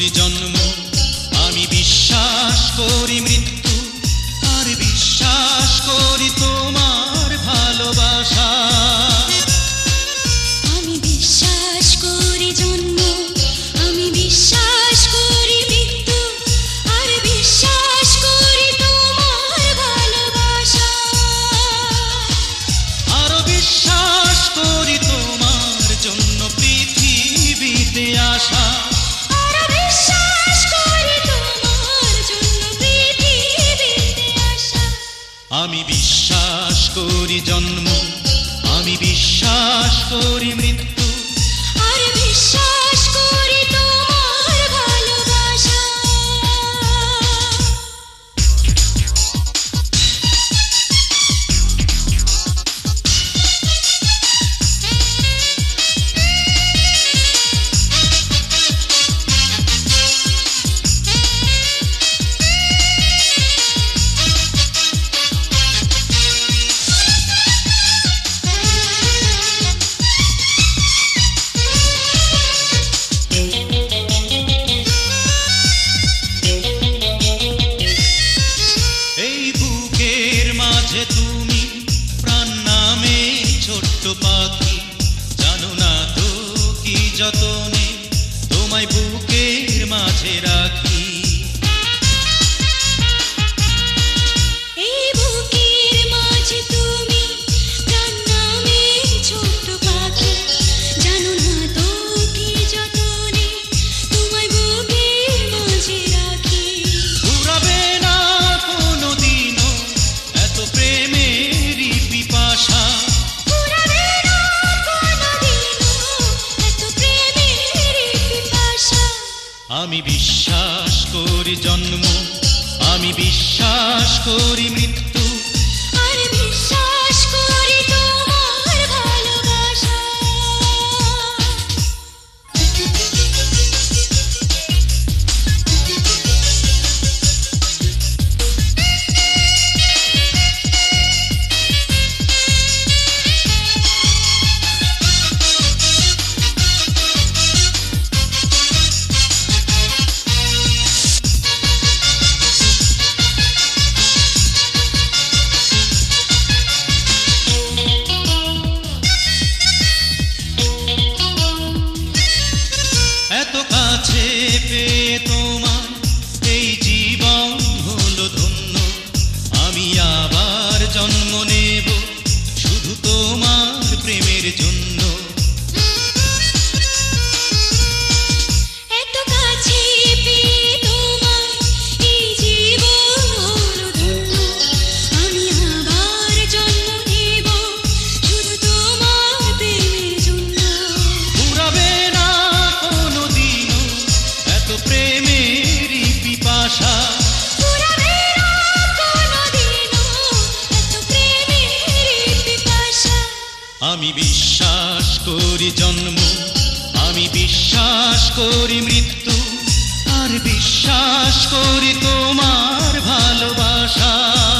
করি জন্ম, আমি বিশ্বাস করি মৃত্যু, আর বিশ্বাস করি তোমার ভালোবাসা। আমি বিশ্বাস করি জন্ম, আমি বিশ্বাস করি মৃত্যু, আর বিশ্বাস করি তোমার ভালোবাসা। আরো বিশ্বাস করি তোমার জন্য পৃথিবীতে আসা। আরো বিশ্বাস করি তোমার জন্য পৃথিবীতে আসা। আমি বিশ্বাস করি জন্ম, আমি বিশ্বাস করি মৃত্যু, আর বিশ্বাস করি তোমার ভালোবাসা। এই বুকের মাঝে তুমি প্রাণ নামে ছোট্ট পাখি, জানো না তো কি যতনে তোমায় বুকের মাঝে রাখি। এই বুকের মাঝে তুমি প্রাণ নামে ছোট্ট পাখি, জানো না তো কি যতনে তোমায় বুকের মাঝে রাখি। ফুরাবে না কোনোদিনও এত প্রেমেরই পিপাসা। ফুরাবে না কোনোদিনও এত প্রেমের পিপাসা। আমি বিশ্বাস করি জন্ম, আমি বিশ্বাস করি মৃত্যু, আর বিশ্বাস করি তোমার ভালোবাসা। এত কাছে পেয়ে তোমার এই জীবন হলো ধন্য। আমি আবার জন্ম নেব শুধু তোমার প্রেমের জন্য। এত কাছে পেয়ে তোমার এই জীবন হলো ধন্য। আমি আবার জন্ম নেব শুধু তোমার প্রেমের জন্য। ফুরাবে না কোনোদিনও এত প্রেমেরই পিপাসা। ফুরাবে না কোনোদিনও এত প্রেমের পিপাসা। আমি বিশ্বাস করি জন্ম, আমি বিশ্বাস করি মৃত্যু, আর বিশ্বাস করি তোমার ভালোবাসা।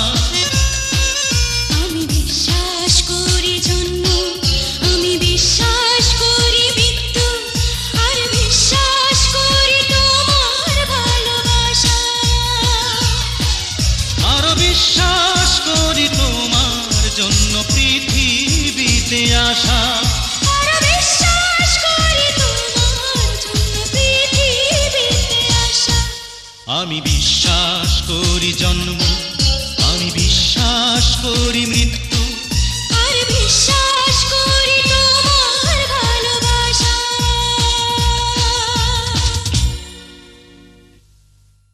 আমি বিশ্বাস করি জন্ম, আমি বিশ্বাস করি মৃত্যু, আর বিশ্বাস করি তোমার ভালোবাসা। আরো বিশ্বাস করি তোমার জন্য পৃথিবীতে আসা। আর বিশ্বাস করি তোমার জন্য পৃথিবীতে আসা। আমি বিশ্বাস করি জন্ম, আমি বিশ্বাস করি মৃত্যু,